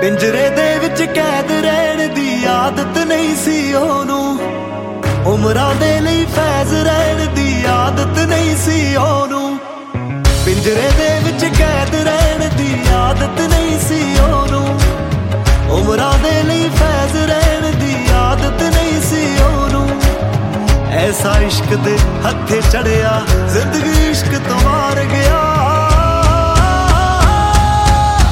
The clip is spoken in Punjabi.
ਪਿੰਜਰੇ ਦੇ ਵਿੱਚ ਕੈਦ ਰਹਿਣ ਦੀ ਆਦਤ ਨਹੀਂ ਸੀ ਉਹਨੂੰ, ਉਮਰਾਂ ਦੇ ਲਈ ਫੈਜ਼ ਰਹਿਣ ਦੀ ਆਦਤ ਨਹੀਂ ਸੀ ਉਹਨੂੰ। ਪਿੰਜਰੇ ਦੇ ਵਿੱਚ ਕੈਦ ਰਹਿਣ ਦੀ ਆਦਤ ਨਹੀਂ ਸੀ ਉਹਨੂੰ, ਉਮਰਾਂ ਦੇ ਲਈ ਫੈਜ਼ ਰਹਿਣ ਦੀ ਆਦਤ ਨਹੀਂ ਸੀ ਉਹਨੂੰ। ਐਸਾ ਇਸ਼ਕ ਦੇ ਹੱਥੇ ਚੜਿਆ ਜ਼ਿੰਦਗੀ ਇਸ਼ਕ ਤੋਂ ਮਾਰ ਗਿਆ।